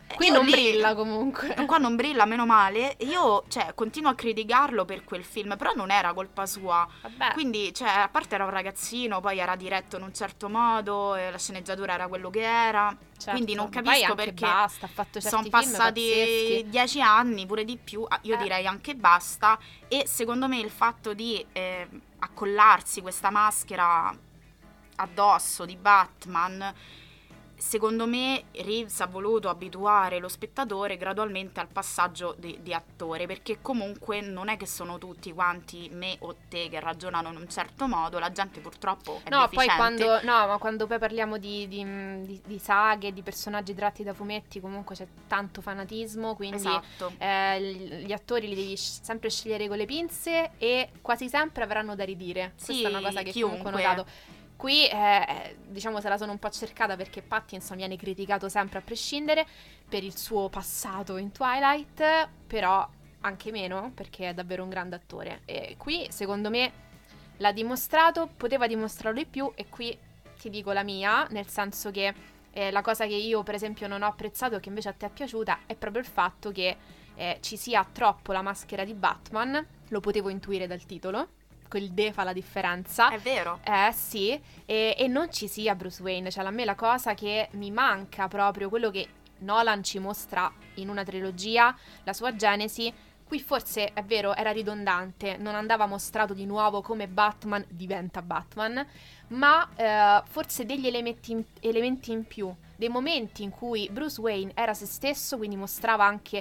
Qui Io non lì- brilla comunque. Qua non brilla, meno male. Io, cioè, continuo a criticarlo per quel film, però non era colpa sua. Vabbè. Quindi, cioè, a parte era un ragazzino, poi era diretto in un certo modo, e la sceneggiatura era quello che era. Certo, Quindi non ma poi capisco anche perché basta, ha fatto certi sono film passati pazzeschi. dieci anni, pure di più. Ah, io Eh. direi anche basta. E secondo me il fatto di eh, accollarsi questa maschera addosso di Batman, secondo me Reeves ha voluto abituare lo spettatore gradualmente al passaggio di, di attore, perché comunque non è che sono tutti quanti me o te che ragionano in un certo modo, la gente purtroppo è No, poi deficiente. quando, no, ma quando poi parliamo di, di, di, di saghe, di personaggi tratti da fumetti, comunque c'è tanto fanatismo, quindi Esatto. eh, gli attori li devi sc- sempre scegliere con le pinze e quasi sempre avranno da ridire. Sì, Questa è una cosa che chiunque. comunque ho notato. Qui, eh, diciamo, se la sono un po' cercata perché Pattinson viene criticato sempre a prescindere per il suo passato in Twilight, però anche meno perché è davvero un grande attore. E qui, secondo me, l'ha dimostrato, poteva dimostrarlo di più, e qui ti dico la mia, nel senso che eh, la cosa che io, per esempio, non ho apprezzato e che invece a te è piaciuta è proprio il fatto che eh, ci sia troppo la maschera di Batman, lo potevo intuire dal titolo. Quel D fa la differenza. È vero. Eh sì, e, e non ci sia Bruce Wayne. Cioè, a me la cosa che mi manca proprio, quello che Nolan ci mostra in una trilogia, la sua genesi, qui forse è vero, era ridondante, non andava mostrato di nuovo come Batman diventa Batman, ma eh, forse degli elementi in, elementi in più, dei momenti in cui Bruce Wayne era se stesso, quindi mostrava anche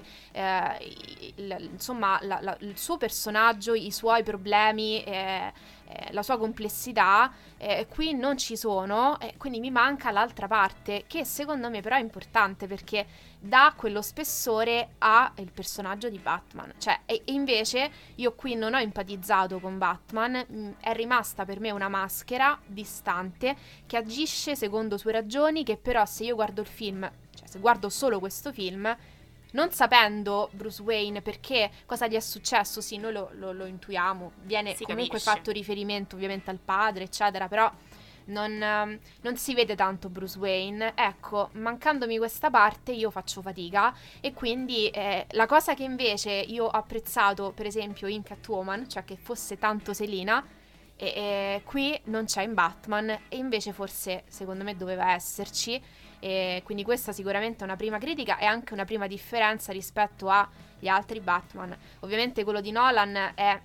eh, il, insomma la, la, il suo personaggio, i suoi problemi, eh, eh, la sua complessità, eh, qui non ci sono, eh, quindi mi manca l'altra parte, che secondo me però è importante perché dà quello spessore al personaggio di Batman. Cioè, e, e invece io qui non ho empatizzato con Batman, mh, è rimasta per me una maschera distante che agisce secondo sue ragioni, che però se io guardo il film, cioè se guardo solo questo film, non sapendo Bruce Wayne perché, cosa gli è successo, sì, noi lo, lo, lo intuiamo, viene Si comunque capisce. fatto riferimento ovviamente al padre, eccetera, però non, um, non si vede tanto Bruce Wayne. Ecco, mancandomi questa parte io faccio fatica, e quindi eh, la cosa che invece io ho apprezzato per esempio in Catwoman, cioè che fosse tanto Selina, e, e qui non c'è in Batman, e invece forse secondo me doveva esserci, e quindi questa sicuramente è una prima critica e anche una prima differenza rispetto agli altri Batman. Ovviamente quello di Nolan è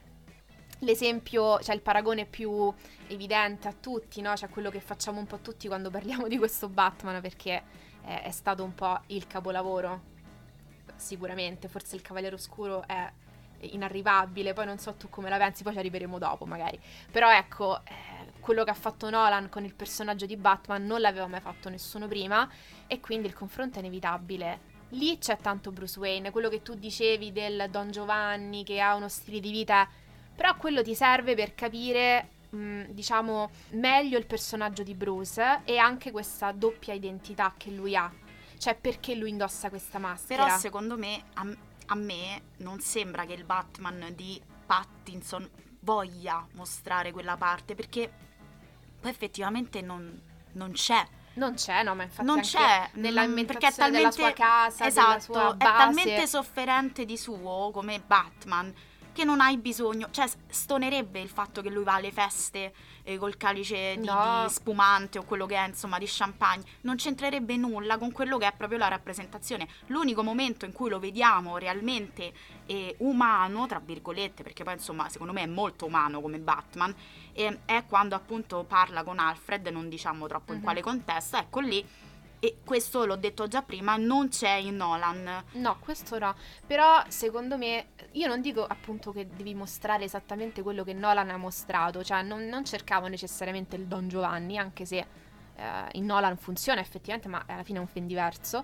l'esempio, cioè il paragone più evidente a tutti, no? Cioè quello che facciamo un po' tutti quando parliamo di questo Batman, perché è, è stato un po' il capolavoro, sicuramente. Forse il Cavaliere Oscuro è inarrivabile, poi non so tu come la pensi, poi ci arriveremo dopo magari, però ecco, eh, quello che ha fatto Nolan con il personaggio di Batman non l'aveva mai fatto nessuno prima, e quindi il confronto è inevitabile. Lì c'è tanto Bruce Wayne, quello che tu dicevi del Don Giovanni che ha uno stile di vita, però quello ti serve per capire mh, diciamo meglio il personaggio di Bruce e anche questa doppia identità che lui ha, cioè perché lui indossa questa maschera. Però secondo me, a, a me non sembra che il Batman di Pattinson voglia mostrare quella parte, perché poi effettivamente non, non c'è. Non c'è, no, ma infatti Non anche c'è, nella mm, perché è ambientazione della talmente, sua casa, esatto, della sua è base. talmente sofferente di suo come Batman che non hai bisogno, cioè s- stonerebbe il fatto che lui va alle feste eh, col calice di, No. di spumante o quello che è, insomma, di champagne, non c'entrerebbe nulla con quello che è proprio la rappresentazione. L'unico momento in cui lo vediamo realmente eh, umano, tra virgolette, perché poi insomma secondo me è molto umano come Batman, eh, è quando appunto parla con Alfred, non diciamo troppo in Mhm. quale contesto, ecco lì. E questo l'ho detto già prima, non c'è in Nolan. No, questo no. Però secondo me, io non dico appunto che devi mostrare esattamente quello che Nolan ha mostrato, cioè non, non cercavo necessariamente il Don Giovanni, anche se eh, in Nolan funziona effettivamente, ma alla fine è un film diverso.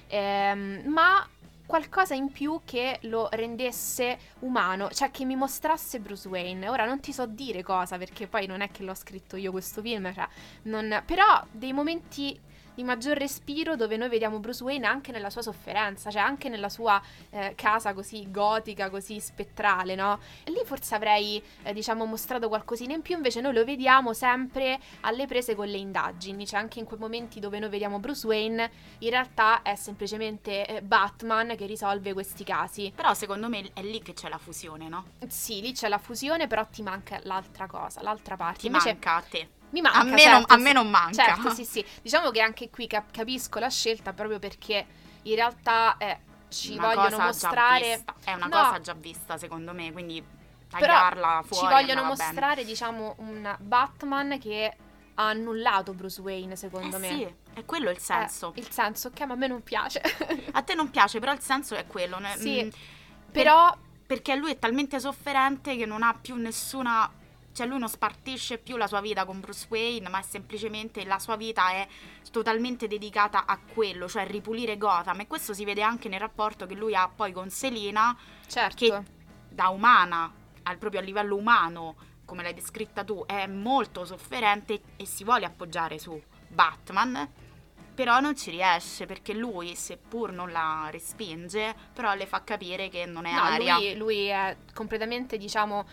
Ehm, ma qualcosa in più che lo rendesse umano, cioè che mi mostrasse Bruce Wayne. Ora non ti so dire cosa, perché poi non è che l'ho scritto io questo film, cioè non, però dei momenti di maggior respiro, dove noi vediamo Bruce Wayne anche nella sua sofferenza, cioè anche nella sua eh, casa così gotica, così spettrale, no? E lì forse avrei eh, diciamo mostrato qualcosina in più, invece noi lo vediamo sempre alle prese con le indagini, cioè anche in quei momenti dove noi vediamo Bruce Wayne in realtà è semplicemente eh, Batman che risolve questi casi. Però secondo me è lì che c'è la fusione, no? Sì, lì c'è la fusione, però ti manca l'altra cosa, l'altra parte. Ti Invece, manca a te. Mi manca, a, me certo, non, a sì. me non manca. Certo, sì, sì. Diciamo che anche qui cap- capisco la scelta proprio perché in realtà eh, ci una vogliono cosa mostrare... già vista. È una no, cosa già vista, secondo me, quindi però tagliarla fuori ci vogliono andava mostrare, bene. diciamo, un Batman che ha annullato Bruce Wayne, secondo eh me. Sì, è quello il senso. Eh, il senso, che a me non piace. A te non piace, però il senso è quello. ne- Sì, mm, però... per- perché lui è talmente sofferente che non ha più nessuna... Cioè lui non spartisce più la sua vita con Bruce Wayne, ma è semplicemente la sua vita è totalmente dedicata a quello, cioè ripulire Gotham. E questo si vede anche nel rapporto che lui ha poi con Selina, Certo. che da umana, al, proprio a livello umano, come l'hai descritta tu, è molto sofferente e si vuole appoggiare su Batman, però non ci riesce perché lui, seppur non la respinge, però le fa capire che non è No, aria. lui, lui è completamente, diciamo,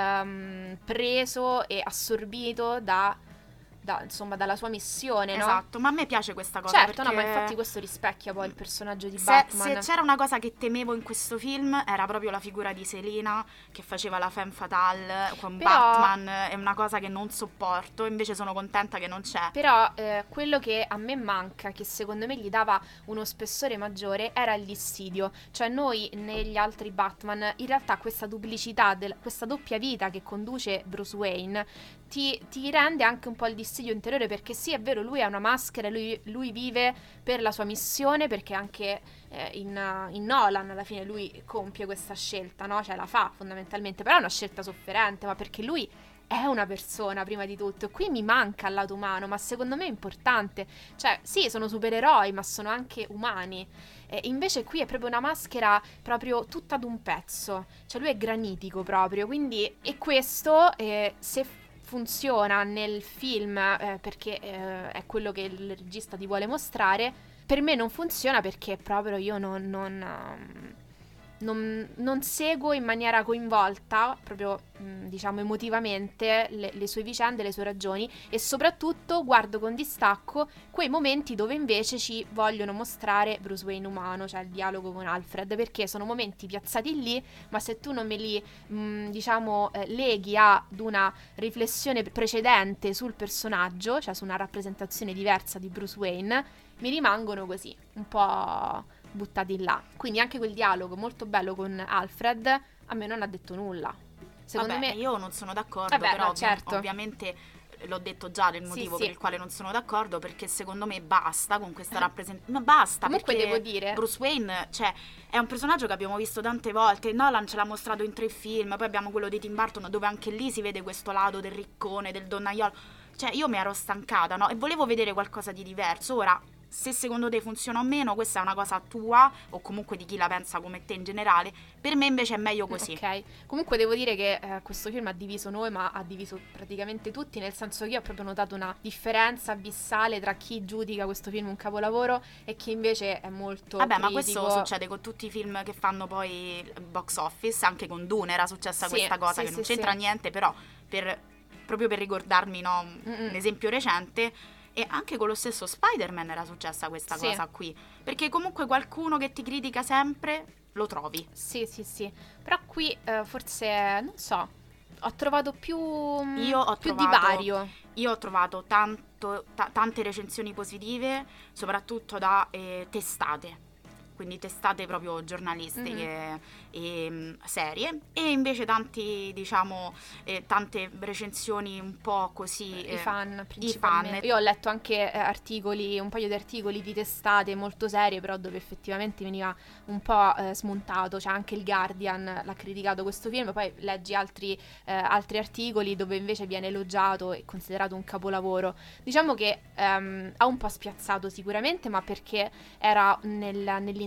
ehm, preso e assorbito da, da, insomma, dalla sua missione, no? Esatto, ma a me piace questa cosa. Certo, no, perché ma infatti questo rispecchia poi il personaggio di se, Batman. se c'era una cosa che temevo in questo film era proprio la figura di Selina che faceva la femme fatale con Però- Batman, è una cosa che non sopporto, invece sono contenta che non c'è. Però eh, quello che a me manca, che secondo me gli dava uno spessore maggiore, era il dissidio. Cioè noi negli altri Batman, in realtà questa duplicità, del- questa doppia vita che conduce Bruce Wayne, ti, ti rende anche un po' il dissidio interiore, perché sì, è vero, lui ha una maschera, lui, lui vive per la sua missione, perché anche eh, in, in Nolan alla fine lui compie questa scelta, no? Cioè la fa fondamentalmente, però è una scelta sofferente, ma perché lui è una persona prima di tutto. Qui mi manca il lato umano, ma secondo me è importante. Cioè, sì, sono supereroi, ma sono anche umani. E invece qui è proprio una maschera proprio tutta ad un pezzo. Cioè lui è granitico proprio, quindi... E questo, eh, se funziona nel film, eh, perché eh, è quello che il regista ti vuole mostrare, per me non funziona perché proprio io non... non um, Non, non seguo in maniera coinvolta, proprio mh, diciamo emotivamente, le, le sue vicende, le sue ragioni, e soprattutto guardo con distacco quei momenti dove invece ci vogliono mostrare Bruce Wayne umano, cioè il dialogo con Alfred, perché sono momenti piazzati lì, ma se tu non me li mh, diciamo eh, leghi ad una riflessione precedente sul personaggio, cioè su una rappresentazione diversa di Bruce Wayne, mi rimangono così, un po' buttati là. Quindi anche quel dialogo molto bello con Alfred a me non ha detto nulla. Secondo Vabbè, me io non sono d'accordo, Vabbè, però no, ovvi- certo. ovviamente l'ho detto già del Sì, motivo sì. per il quale non sono d'accordo, perché secondo me basta con questa rappresentazione. Ma basta, Comunque perché devo dire- Bruce Wayne, cioè, è un personaggio che abbiamo visto tante volte. Nolan ce l'ha mostrato in tre film, poi abbiamo quello di Tim Burton dove anche lì si vede questo lato del riccone, del donnaiolo. Cioè, io mi ero stancata, no? E volevo vedere qualcosa di diverso. Ora, se secondo te funziona o meno, questa è una cosa tua o comunque di chi la pensa come te in generale. Per me invece è meglio così. Ok, comunque devo dire che eh, questo film ha diviso noi, ma ha diviso praticamente tutti, nel senso che io ho proprio notato una differenza abissale tra chi giudica questo film un capolavoro e chi invece è molto Vabbè, ma critico. questo succede con tutti i film che fanno poi il box office, anche con Dune era successa Sì, questa cosa, sì, che non sì, c'entra sì. niente, però per, proprio per ricordarmi, no, Mm-mm. un esempio recente. E anche con lo stesso Spider-Man era successa questa Sì. cosa qui. Perché comunque qualcuno che ti critica sempre lo trovi. Sì, sì, sì. Però qui eh, forse, non so, ho trovato più, Io ho più trovato- divario. Io ho trovato tanto, ta- tante recensioni positive, soprattutto da eh, testate. Quindi testate proprio giornalistiche e mm, serie, e invece tanti, diciamo, eh, tante recensioni un po' così. I eh, fan i principalmente. fan. Io ho letto anche eh, articoli, un paio di articoli di testate molto serie, però dove effettivamente veniva un po' eh, smontato. Cioè anche il Guardian l'ha criticato questo film, poi leggi altri, eh, altri articoli dove invece viene elogiato e considerato un capolavoro. Diciamo che ehm, ha un po' spiazzato sicuramente, ma perché era nel, nell'insieme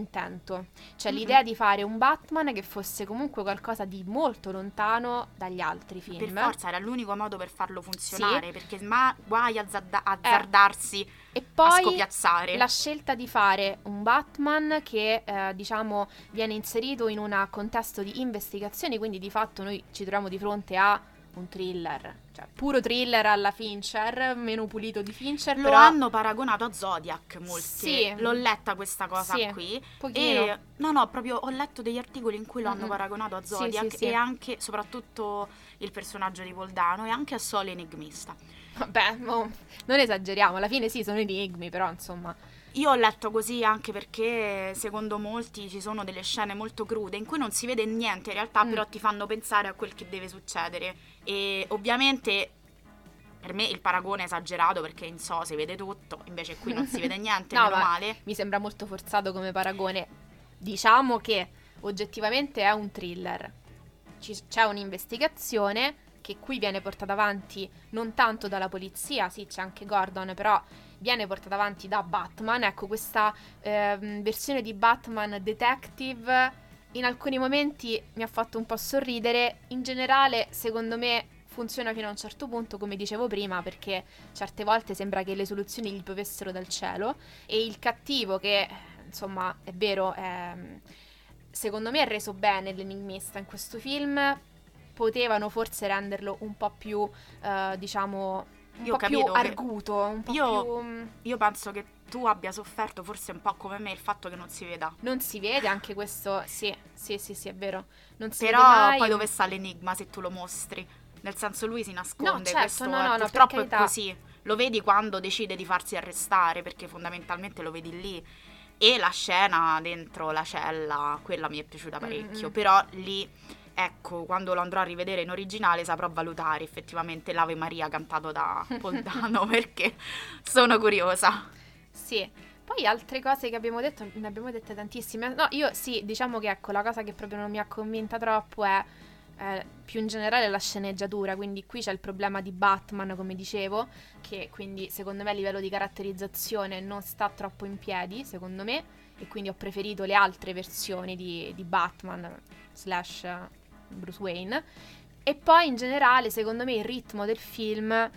l'intento, cioè Mm-mm. l'idea di fare un Batman che fosse comunque qualcosa di molto lontano dagli altri film. Per forza, era l'unico modo per farlo funzionare, sì. Perché ma guai a azzarda- azzardarsi eh. E a poi scopiazzare. La scelta di fare un Batman che eh, diciamo viene inserito in un contesto di investigazioni, quindi di fatto noi ci troviamo di fronte a un thriller, cioè puro thriller alla Fincher, meno pulito di Fincher. Lo però... hanno paragonato a Zodiac molti. Sì. L'ho letta questa cosa sì, qui. Pochino. E no, no, proprio ho letto degli articoli in cui lo hanno Mm-mm. paragonato a Zodiac, sì, sì, e sì. anche, soprattutto il personaggio di Voldano, e anche a Solo Enigmista. Vabbè, no, non esageriamo, alla fine sì, sono enigmi, però insomma... Io ho letto così anche perché secondo molti ci sono delle scene molto crude in cui non si vede niente in realtà, mm. però ti fanno pensare a quel che deve succedere. E ovviamente per me il paragone è esagerato perché in So si vede tutto, invece qui non si vede niente, no, meno male. Mi sembra molto forzato come paragone. Diciamo che oggettivamente è un thriller. Ci, c'è un'investigazione che qui viene portata avanti non tanto dalla polizia, sì c'è anche Gordon, però viene portata avanti da Batman. Ecco, questa eh, versione di Batman detective in alcuni momenti mi ha fatto un po' sorridere. In generale, secondo me, funziona fino a un certo punto, come dicevo prima, perché certe volte sembra che le soluzioni gli piovessero dal cielo, e il cattivo, che insomma è vero, è, secondo me è reso bene l'enigmista in questo film. Potevano forse renderlo un po' più, uh, diciamo, un io po' più che... arguto, un po' io, più... Io penso che tu abbia sofferto forse un po' come me il fatto che non si veda. Non si vede anche questo, sì, sì, sì, sì, è vero. Non si Però vede mai. Poi dove sta l'enigma se tu lo mostri? Nel senso, lui si nasconde, no, certo, questo no, è, no, purtroppo no, è così. Lo vedi quando decide di farsi arrestare, perché fondamentalmente lo vedi lì. E la scena dentro la cella, quella mi è piaciuta parecchio, mm-hmm. però lì... Ecco, quando lo andrò a rivedere in originale saprò valutare effettivamente l'Ave Maria cantato da Voldano perché sono curiosa. Sì, poi altre cose che abbiamo detto, ne abbiamo dette tantissime. No, io sì, diciamo che ecco, la cosa che proprio non mi ha convinta troppo è eh, più in generale la sceneggiatura, quindi qui c'è il problema di Batman, come dicevo, che quindi secondo me a livello di caratterizzazione non sta troppo in piedi, secondo me, e quindi ho preferito le altre versioni di, di Batman slash Bruce Wayne. E poi in generale secondo me il ritmo del film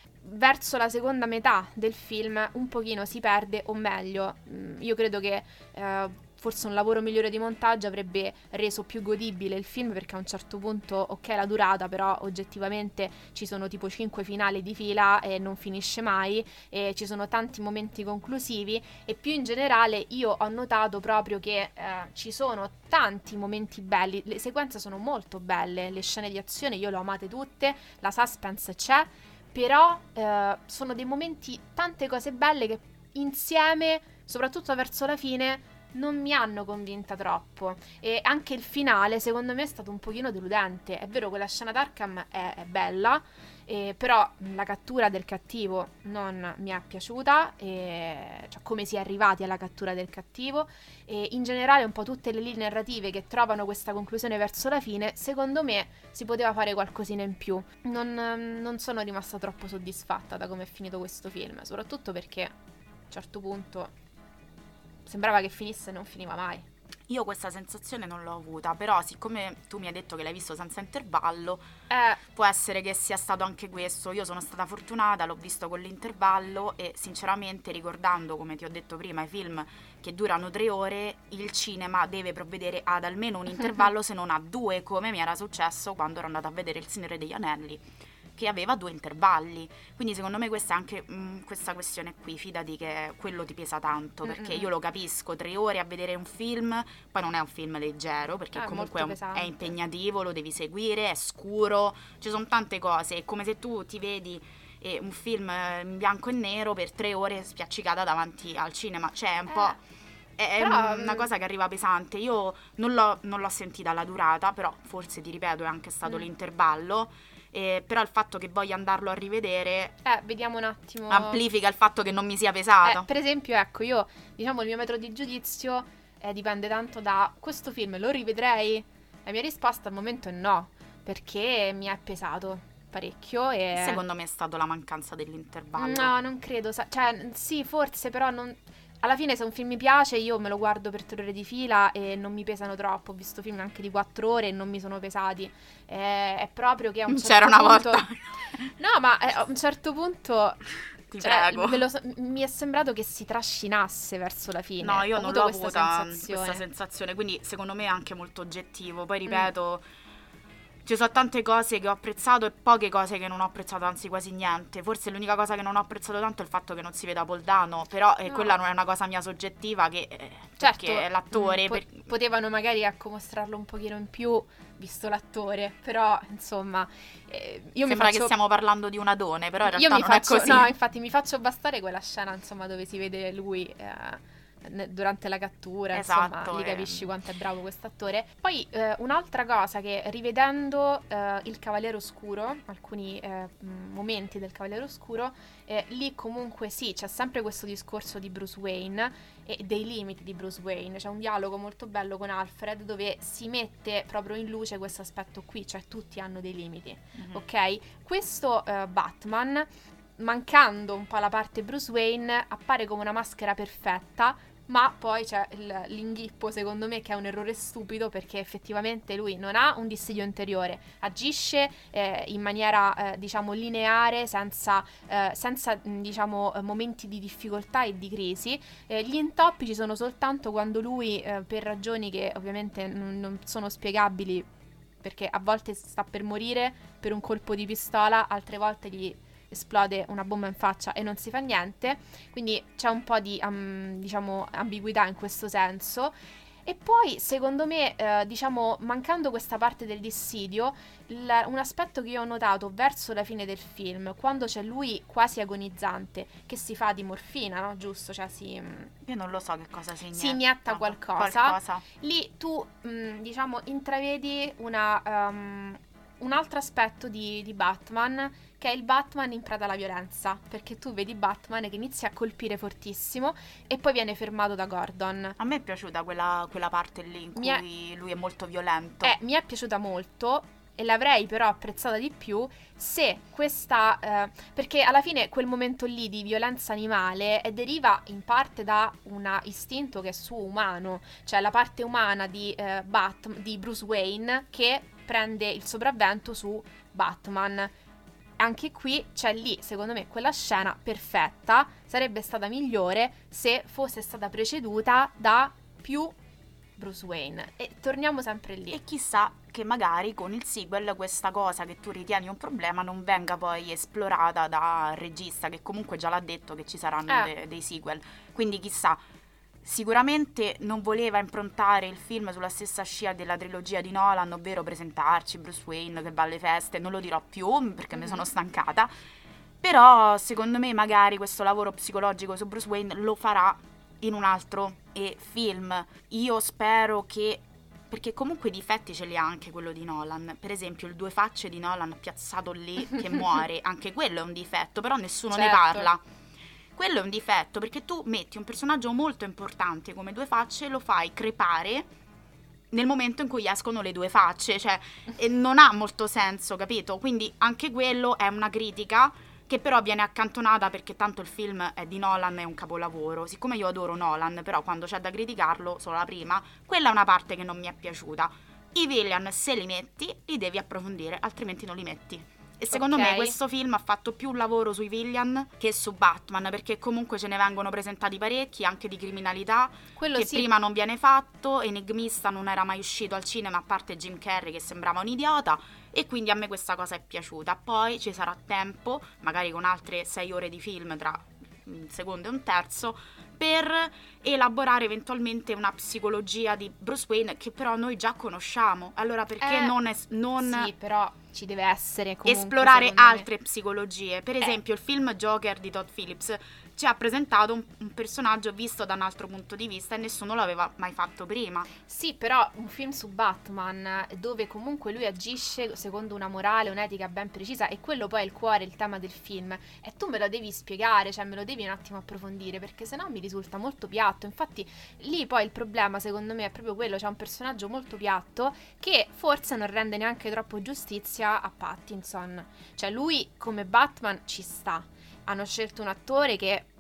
verso la seconda metà del film un pochino si perde, o meglio io credo che eh, forse un lavoro migliore di montaggio avrebbe reso più godibile il film, perché a un certo punto ok la durata, però oggettivamente ci sono tipo cinque finali di fila e non finisce mai, e ci sono tanti momenti conclusivi, e più in generale io ho notato proprio che eh, ci sono tanti momenti belli, le sequenze sono molto belle, le scene di azione io le ho amate tutte, la suspense c'è, però eh, sono dei momenti, tante cose belle che insieme, soprattutto verso la fine, non mi hanno convinta troppo. E anche il finale secondo me è stato un pochino deludente. È vero che la scena d'Arkham è, è bella, eh, però la cattura del cattivo non mi è piaciuta, e, cioè come si è arrivati alla cattura del cattivo, e in generale un po' tutte le linee narrative che trovano questa conclusione verso la fine, secondo me si poteva fare qualcosina in più. Non, non sono rimasta troppo soddisfatta da come è finito questo film, soprattutto perché a un certo punto sembrava che finisse e non finiva mai. Io questa sensazione non l'ho avuta, però siccome tu mi hai detto che l'hai visto senza intervallo, eh. può essere che sia stato anche questo. Io sono stata fortunata, l'ho visto con l'intervallo, e sinceramente, ricordando, come ti ho detto prima, i film che durano tre ore, il cinema deve provvedere ad almeno un intervallo, se non a due, come mi era successo quando ero andata a vedere Il Signore degli Anelli, che aveva due intervalli. Quindi secondo me questa è anche mh, questa questione qui, fidati che quello ti pesa tanto, perché Mm-mm. io lo capisco, tre ore a vedere un film, poi non è un film leggero, perché è comunque è, un, pesante. è impegnativo, lo devi seguire, è scuro, ci sono tante cose, è come se tu ti vedi eh, un film in bianco e nero per tre ore spiaccicata davanti al cinema, cioè è un eh. po'... È Però, una cosa che arriva pesante. Io non l'ho, non l'ho sentita la durata, però forse, ti ripeto, è anche stato mm. l'intervallo. Eh, però il fatto che voglia andarlo a rivedere eh, vediamo un attimo, amplifica il fatto che non mi sia pesato. Eh, per esempio, ecco, io, diciamo, il mio metro di giudizio eh, dipende tanto da questo film, lo rivedrei? La mia risposta al momento è no, perché mi è pesato parecchio e... Secondo me è stato la mancanza dell'intervallo. No, non credo, sa- cioè, sì, forse, però non... alla fine se un film mi piace io me lo guardo per tre ore di fila e non mi pesano troppo. Ho visto film anche di quattro ore e non mi sono pesati. È, è proprio che a un certo C'era una punto... volta. No, ma eh, a un certo punto... Ti Cioè, prego. ve lo so- mi è sembrato che si trascinasse verso la fine. No, io Ho non avuto l'ho questa avuta sensazione. questa sensazione, quindi secondo me è anche molto oggettivo. Poi Mm. ripeto, ci sono tante cose che ho apprezzato e poche cose che non ho apprezzato, anzi quasi niente. Forse l'unica cosa che non ho apprezzato tanto è il fatto che non si veda Paul Dano, però eh, No. quella non è una cosa mia soggettiva, che eh, Certo, perché è l'attore. mm, po- per- potevano magari ecco mostrarlo un pochino in più, visto l'attore, però insomma eh, io mi Sembra faccio... che stiamo parlando di un adone, però in io realtà mi non faccio, è così. no, infatti mi faccio bastare quella scena insomma dove si vede lui eh, ne- durante la cattura, Esatto, insomma lì eh. capisci quanto è bravo quest'attore. Poi eh, un'altra cosa che rivedendo eh, il Cavaliere Oscuro, alcuni eh, m- momenti del Cavaliere Oscuro, eh, lì comunque sì, c'è sempre questo discorso di Bruce Wayne e dei limiti di Bruce Wayne. C'è un dialogo molto bello con Alfred dove si mette proprio in luce questo aspetto qui, cioè tutti hanno dei limiti. Mhm. Ok, questo eh, Batman, mancando un po' la parte Bruce Wayne, appare come una maschera perfetta, ma poi c'è il- l'inghippo secondo me che è un errore stupido, perché effettivamente lui non ha un dissidio interiore, agisce eh, in maniera eh, diciamo lineare, senza, eh, senza mh, diciamo eh, momenti di difficoltà e di crisi. Eh, gli intoppi ci sono soltanto quando lui eh, per ragioni che ovviamente non, non sono spiegabili, perché a volte sta per morire per un colpo di pistola, altre volte gli esplode una bomba in faccia e non si fa niente, quindi c'è un po' di um, diciamo ambiguità in questo senso. E poi secondo me eh, diciamo mancando questa parte del dissidio, il- un aspetto che io ho notato verso la fine del film, quando c'è lui quasi agonizzante che si fa di morfina, no? Giusto? Cioè si, Io non lo so che cosa si inietta. si inietta qualcosa. qualcosa. Lì tu mh, diciamo intravedi una, um, un altro aspetto di, di Batman, che è il Batman in preda alla violenza, perché tu vedi Batman che inizia a colpire fortissimo e poi viene fermato da Gordon. A me è piaciuta quella, quella parte lì in Mi è- cui lui è molto violento. Eh, mi è piaciuta molto e l'avrei però apprezzata di più se questa... eh, perché alla fine quel momento lì di violenza animale eh, deriva in parte da un istinto che è suo umano, cioè la parte umana di, eh, Bat- di Bruce Wayne che prende il sopravvento su Batman. Anche qui c'è lì, secondo me, quella scena perfetta, sarebbe stata migliore se fosse stata preceduta da più Bruce Wayne. E torniamo sempre lì. E chissà che magari con il sequel questa cosa che tu ritieni un problema non venga poi esplorata dal regista, che comunque già l'ha detto che ci saranno Eh. de- dei sequel. Quindi chissà, sicuramente non voleva improntare il film sulla stessa scia della trilogia di Nolan, ovvero presentarci Bruce Wayne che va alle feste, non lo dirò più perché Mhm. mi sono stancata. Però secondo me magari questo lavoro psicologico su Bruce Wayne lo farà in un altro eh, film. Io spero che, perché comunque i difetti ce li ha anche quello di Nolan. Per esempio il due facce di Nolan piazzato lì che muore, anche quello è un difetto, però nessuno ne Certo. parla. Quello è un difetto perché tu metti un personaggio molto importante come Due Facce e lo fai crepare nel momento in cui escono le due facce, cioè e non ha molto senso, capito? Quindi anche quello è una critica che però viene accantonata perché tanto il film è di Nolan, è un capolavoro. Siccome io adoro Nolan, però quando c'è da criticarlo, solo la prima, quella è una parte che non mi è piaciuta. I villain, se li metti, li devi approfondire, altrimenti non li metti. E secondo Ok. me questo film ha fatto più lavoro sui villain che su Batman, perché comunque ce ne vengono presentati parecchi, anche di criminalità, Quello che sì. prima non viene fatto. Enigmista non era mai uscito al cinema, a parte Jim Carrey che sembrava un idiota, e quindi a me questa cosa è piaciuta. Poi ci sarà tempo, magari con altre sei ore di film tra un secondo e un terzo, per elaborare eventualmente una psicologia di Bruce Wayne che però noi già conosciamo. Allora perché Eh, non, es- non Sì, però ci deve essere comunque, esplorare secondo me. altre psicologie? Per esempio il film Joker di Todd Phillips ci ha presentato un, un personaggio visto da un altro punto di vista e nessuno l'aveva mai fatto prima. Sì, però un film su Batman dove comunque lui agisce secondo una morale, un'etica ben precisa, e quello poi è il cuore, il tema del film, e tu me lo devi spiegare, cioè me lo devi un attimo approfondire, perché sennò mi risulta molto piatto. Infatti lì poi il problema secondo me è proprio quello, c'è un personaggio molto piatto che forse non rende neanche troppo giustizia a Pattinson. Cioè lui come Batman ci sta, hanno scelto un attore che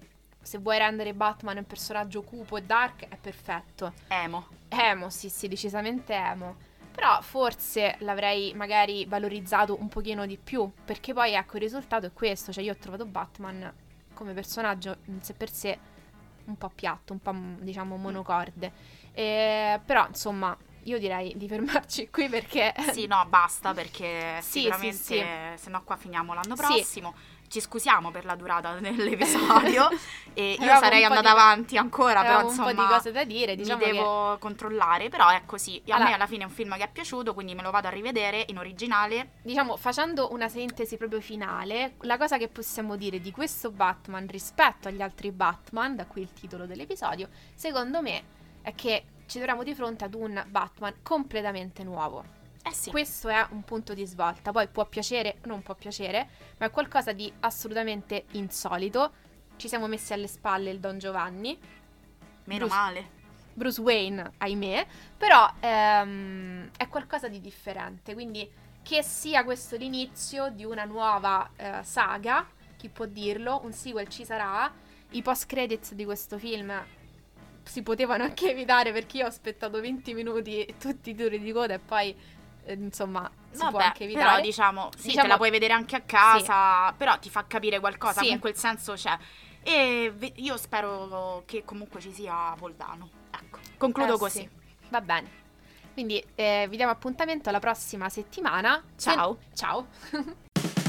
se vuoi rendere Batman un personaggio cupo e dark è perfetto. Emo. Emo, sì sì, decisamente emo. Però forse l'avrei magari valorizzato un pochino di più, perché poi ecco il risultato è questo, cioè io ho trovato Batman come personaggio in sé per sé un po' piatto, un po' diciamo monocorde, e, però insomma io direi di fermarci qui perché... Sì, no, basta perché sì, sicuramente sì, sì. se no qua finiamo l'anno Sì. prossimo. Ci scusiamo per la durata dell'episodio e io Avevamo sarei un po' andata di- avanti ancora, però Avevamo un insomma po' di cose da dire, diciamo mi devo controllare, però è così. A Allora- me alla fine è un film che è piaciuto, quindi me lo vado a rivedere in originale. Diciamo, facendo una sintesi proprio finale, la cosa che possiamo dire di questo Batman rispetto agli altri Batman, da qui il titolo dell'episodio, secondo me è che ci troviamo di fronte ad un Batman completamente nuovo. Eh sì, Questo è un punto di svolta, poi può piacere o non può piacere, ma è qualcosa di assolutamente insolito. Ci siamo messi alle spalle il Don Giovanni, meno Bruce- male. Bruce Wayne, ahimè, però ehm, è qualcosa di differente, quindi che sia questo l'inizio di una nuova eh, saga, chi può dirlo, un sequel ci sarà, i post credits di questo film si potevano anche evitare perché io ho aspettato venti minuti tutti i titoli di coda e poi eh, insomma si può Vabbè, anche evitare. però diciamo, sì, Diciamo- te la puoi vedere anche a casa, però ti fa capire qualcosa, Sì. comunque il senso c'è. E ve- io spero che comunque ci sia Voldano. Ecco, concludo Eh, così. sì. Va bene. Quindi eh, vi diamo appuntamento alla prossima settimana. Ciao. Se- Ciao.